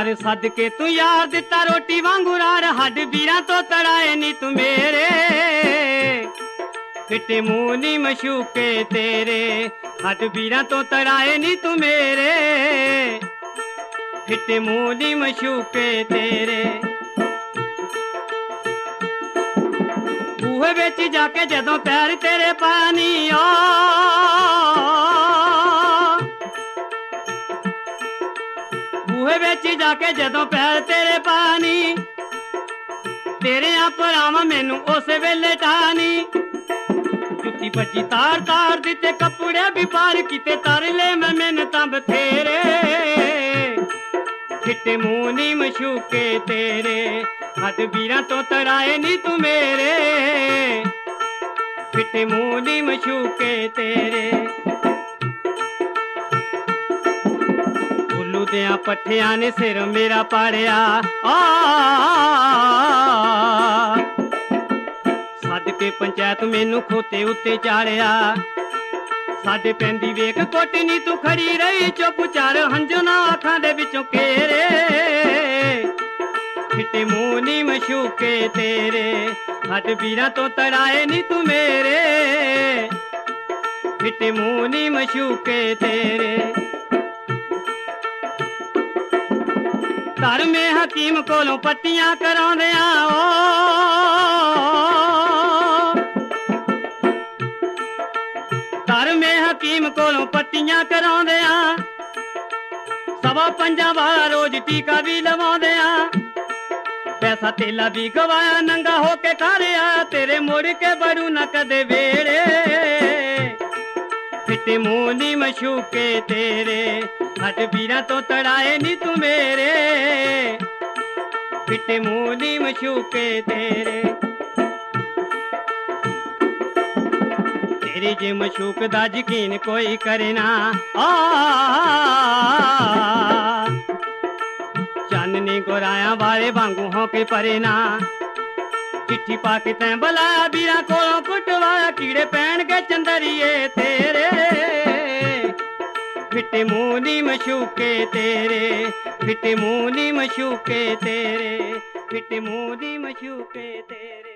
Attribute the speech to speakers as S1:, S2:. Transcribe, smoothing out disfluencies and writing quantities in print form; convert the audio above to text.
S1: ਕਰ ਸਦਕੇ ਤੂੰ ਯਾਰ ਦਿੱਤਾ ਰੋਟੀ ਵਾਂਗੂ ਰਾਰ ਹੱਡ ਵੀਰਾਂ ਤੋਂ ਤੜਾਏ ਨੀ ਤੂੰ ਮੇਰੇ ਫਿੱਟੇ ਮੂੰਹ ਨੀ ਮਸ਼ੂਕੇ ਤੇਰੇ ਹੱਡ ਵੀਰਾਂ ਤੋਂ ਤੜਾਏ ਨੀ ਤੂੰ ਮੇਰੇ ਫਿੱਟੇ ਮੂੰਹ ਨੀ ਮਸ਼ੂਕੇ ਤੇਰੇ ਬੂਹੇ ਵਿੱਚ ਜਾ ਕੇ ਜਦੋਂ ਪੈਰ ਤੇਰੇ ਪਾਣੀ ਆ ਬੂਹੇ ਵਿੱਚ ਜਾ ਕੇ ਜਦੋਂ ਪੈਰ ਤੇਰੇ ਪਾਣੀ ਤੇਰੇ ਆ ਭਰਾਵਾਂ ਮੈਨੂੰ ਉਸੇ ਵੇਲੇ ਟਾਣੀ ਜੁੱਤੀ ਭੱਜੀ ਤਾਰ ਤਾਰ ਦਿੱਤੇ ਕੱਪੜੇ ਵੀ ਪਾਰ ਕੀਤੇ ਤਰ ਲੈ ਮੈਂ ਮਿਹਨਤਾਂ ਬਥੇਰੇ ਫਿੱਟੇ ਮੂੰਹ ਨੀ ਮਸ਼ੂਕੇ ਤੇਰੇ ਹੱਡ ਵੀਰਾਂ ਤੋਂ ਤੜਾਏ ਨੀ ਤੂੰ ਮੇਰੇ ਫਿੱਟੇ ਮੂੰਹ ਨੀ ਮਸ਼ੂਕੇ ਤੇਰੇ ਉੱਲੂ ਦਿਆਂ ਪੱਠਿਆਂ ਨੇ ਸਿਰ ਮੇਰਾ ਪਾੜਿਆ ਸਦਕੇ ਪੰਚਾਇਤ ਮੈਨੂੰ ਖੋਤੇ ਉੱਤੇ ਚਾੜਿਆ ਸਾਡੇ ਪੈਂਦੀ ਵੇਖ ਕੋਟ ਨੀ ਤੂੰ ਖੜੀ ਰਹੀ ਚੁੱਪ ਚਾਰ ਹੰਝਣਾ ਅੱਖਾਂ ਦੇ ਵਿੱਚੋਂ ਘੇਰੇ ਫਿੱਟੇ ਮੂੰਹ ਨੀ ਮਸ਼ੂਕੇ ਤੇਰੇ ਹੱਡ ਵੀਰਾਂ ਤੋਂ ਤੜਾਏ ਨੀ ਤੂੰ ਮੇਰੇ ਫਿੱਟੇ ਮੂੰਹ ਨੀ ਮਸ਼ੂਕੇ ਤੇਰੇ ਧਰਮੇ ਹਕੀਮ ਕੋਲੋਂ ਪੱਟੀਆਂ ਕਰਾਉਂਦਿਆਂ ਧਰਮੇ ਹਕੀਮ ਕੋਲੋਂ ਪੱਟੀਆਂ ਕਰਾਉਂਦਿਆਂ ਸਵਾ ਪੰਜਾਂ ਵਾਲਾ ਰੋਜ਼ ਟੀਕਾ ਵੀ ਲਵਾਉਂਦਿਆਂ ਪੈਸਾ ਤੇਲਾ ਵੀ ਗਵਾਇਆ ਨੰਗਾ ਹੋ ਕੇ ਖਾਰਿਆ ਤੇਰੇ ਮੁੜ ਕੇ ਬੜੂ ਨਾ ਕਦੇ ਵੇੜੇ ਫਿੱਟੇ ਮੂੰਹ ਨੀ ਮਸ਼ੂਕੇ ਤੇਰੇ ਹੱਡ ਵੀਰਾਂ ਤੋਂ ਤੜਾਏ ਨੀ ਤੂੰ ਮੇਰੇ ਫਿੱਟੇ ਮੂੰਹ ਨੀ ਮਸ਼ੂਕੇ ਤੇਰੇ ਤੇਰੇ ਜੇ ਮਸ਼ੂਕ ਦਾ ਯਕੀਨ ਕੋਈ ਕਰੇ ਨਾ ਚਾਨਣੀ ਗੋਰਾਇਆਂ ਵਾਲੇ ਵਾਂਗੂ ਹੋ ਕੇ ਪਰੇ ਨਾ ਚਿੱਠੀ ਪਾ ਕੇ ਤੈਂ ਬੁਲਾਇਆ ਵੀਰਾਂ ਕੋਲੋਂ ਕੁੱਟਵਾਇਆ ਕੀੜੇ ਪੈਣਗੇ ਚੰਦਰੀਏ ਤੇਰੇ ਫਿੱਟੇ ਮੂੰਹ ਨੀ ਮਸ਼ੂਕੇ ਤੇਰੇ ਫਿੱਟੇ ਮੂੰਹ ਨੀ ਮਸ਼ੂਕੇ ਤੇਰੇ ਫਿੱਟੇ ਮੂੰਹ ਨੀ ਮਸ਼ੂਕੇ ਤੇਰੇ